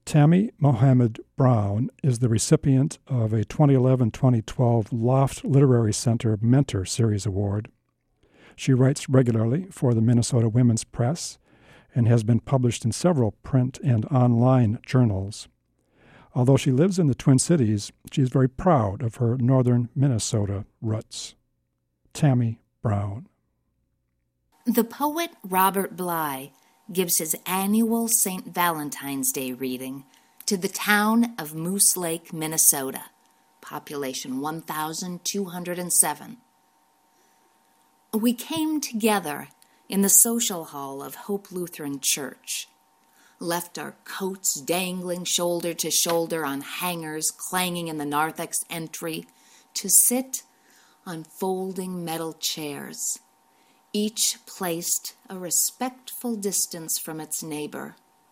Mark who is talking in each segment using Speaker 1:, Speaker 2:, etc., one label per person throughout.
Speaker 1: Tammy Mohammed Brown is the recipient of a 2011-2012 Loft Literary Center Mentor Series Award. She writes regularly for the Minnesota Women's Press and has been published in several print and online journals. Although she lives in the Twin Cities, she is very proud of her northern Minnesota roots. Tammy Brown.
Speaker 2: The poet Robert Bly gives his annual St. Valentine's Day reading to the town of Moose Lake, Minnesota, population 1,207. We came together in the social hall of Hope Lutheran Church, left our coats dangling shoulder to shoulder on hangers clanging in the narthex entry, to sit on folding metal chairs, each placed a respectful distance from its neighbor.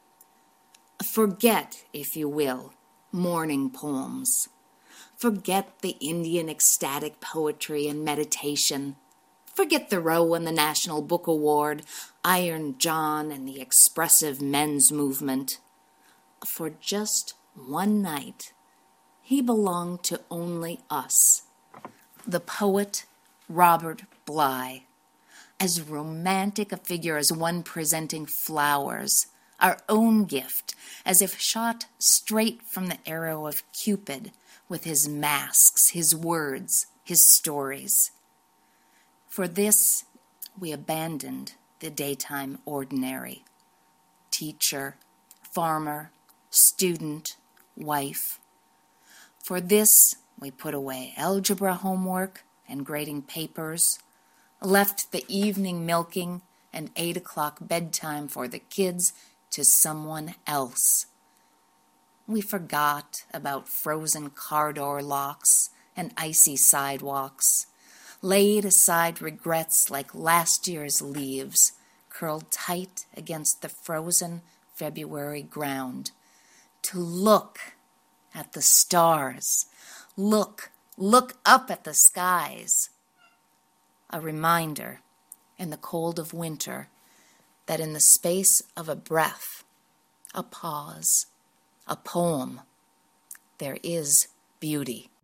Speaker 2: Forget, if you will, morning poems. Forget the Indian ecstatic poetry and meditation. Forget Thoreau and the National Book Award, Iron John and the expressive men's movement. For just one night, he belonged to only us, the poet Robert Bly. As romantic a figure as one presenting flowers, our own gift, as if shot straight from the arrow of Cupid, with his masks, his words, his stories. For this, we abandoned the daytime ordinary. Teacher, farmer, student, wife. For this, we put away algebra homework and grading papers, left the evening milking and 8 o'clock bedtime for the kids to someone else. We forgot about frozen car door locks and icy sidewalks, laid aside regrets like last year's leaves, curled tight against the frozen February ground, to look at the stars, look up at the skies. A reminder in the cold of winter that in the space of a breath, a pause, a poem, there is beauty.